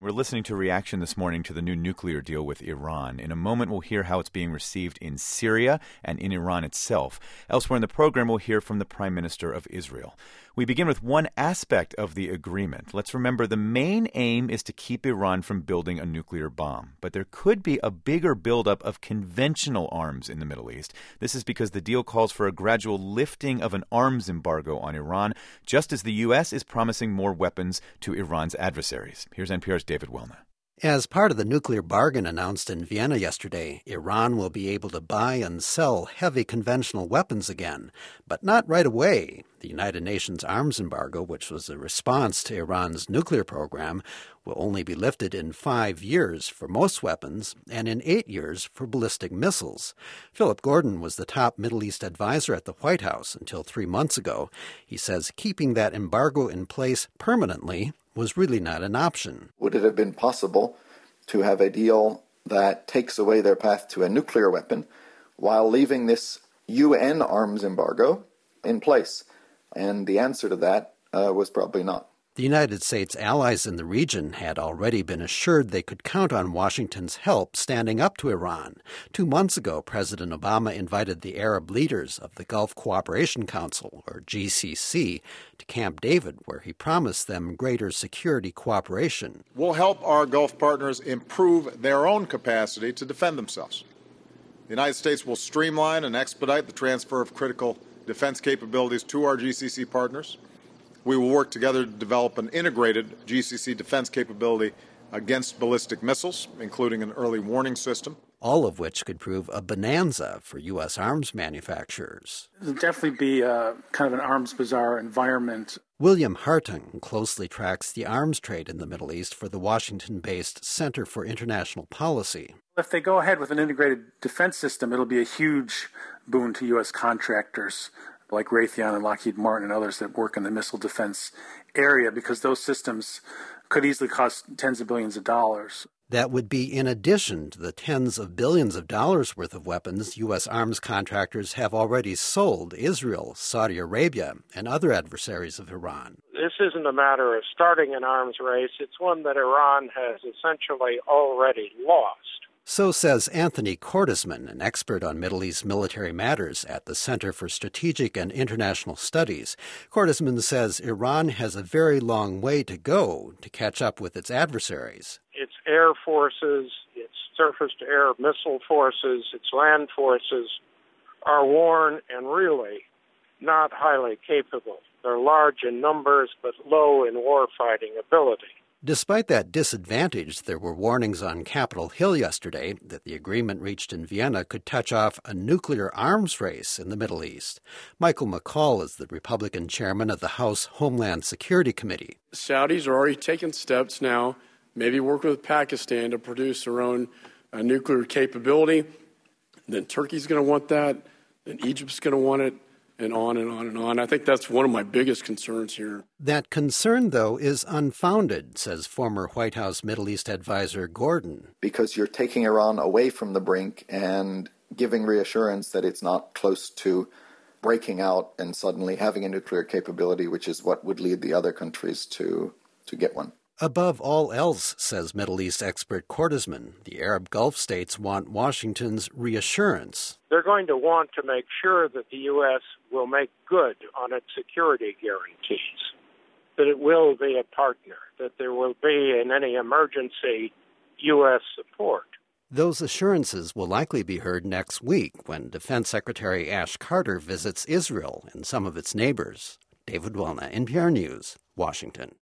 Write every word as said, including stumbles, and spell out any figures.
We're listening to reaction this morning to the new nuclear deal with Iran. In a moment, we'll hear how it's being received in Syria and in Iran itself. Elsewhere in the program, we'll hear from the Prime Minister of Israel. We begin with one aspect of the agreement. Let's remember the main aim is to keep Iran from building a nuclear bomb. But there could be a bigger buildup of conventional arms in the Middle East. This is because the deal calls for a gradual lifting of an arms embargo on Iran, just as the U S is promising more weapons to Iran's adversaries. Here's N P R's David Welna. As part of the nuclear bargain announced in Vienna yesterday, Iran will be able to buy and sell heavy conventional weapons again, but not right away. The United Nations arms embargo, which was a response to Iran's nuclear program, will only be lifted in five years for most weapons and in eight years for ballistic missiles. Philip Gordon was the top Middle East advisor at the White House until three months ago. He says keeping that embargo in place permanently was really not an option. Would it have been possible to have a deal that takes away their path to a nuclear weapon while leaving this U N arms embargo in place? And the answer to that uh, was probably not. The United States allies in the region had already been assured they could count on Washington's help standing up to Iran. Two months ago, President Obama invited the Arab leaders of the Gulf Cooperation Council, or G C C, to Camp David, where he promised them greater security cooperation. We'll help our Gulf partners improve their own capacity to defend themselves. The United States will streamline and expedite the transfer of critical defense capabilities to our G C C partners. We will work together to develop an integrated G C C defense capability against ballistic missiles, including an early warning system. All of which could prove a bonanza for U S arms manufacturers. It'll definitely be a, kind of an arms bazaar environment. William Hartung closely tracks the arms trade in the Middle East for the Washington-based Center for International Policy. If they go ahead with an integrated defense system, it'll be a huge boon to U S contractors like Raytheon and Lockheed Martin and others that work in the missile defense area, because those systems could easily cost tens of billions of dollars. That would be in addition to the tens of billions of dollars worth of weapons U S arms contractors have already sold Israel, Saudi Arabia, and other adversaries of Iran. This isn't a matter of starting an arms race. It's one that Iran has essentially already lost. So says Anthony Cordesman, an expert on Middle East military matters at the Center for Strategic and International Studies. Cordesman says Iran has a very long way to go to catch up with its adversaries. Its air forces, its surface-to-air missile forces, its land forces are worn and really not highly capable. They're large in numbers but low in warfighting ability. Despite that disadvantage, there were warnings on Capitol Hill yesterday that the agreement reached in Vienna could touch off a nuclear arms race in the Middle East. Michael McCaul is the Republican chairman of the House Homeland Security Committee. Saudis are already taking steps now, maybe work with Pakistan to produce their own uh, nuclear capability. Then Turkey's going to want that, then Egypt's going to want it, and on and on and on. I think that's one of my biggest concerns here. That concern, though, is unfounded, says former White House Middle East advisor Gordon. Because you're taking Iran away from the brink and giving reassurance that it's not close to breaking out and suddenly having a nuclear capability, which is what would lead the other countries to, to get one. Above all else, says Middle East expert Cordesman, the Arab Gulf states want Washington's reassurance. They're going to want to make sure that the U S will make good on its security guarantees, that it will be a partner, that there will be, in any emergency, U S support. Those assurances will likely be heard next week when Defense Secretary Ash Carter visits Israel and some of its neighbors. David Welna, N P R News, Washington.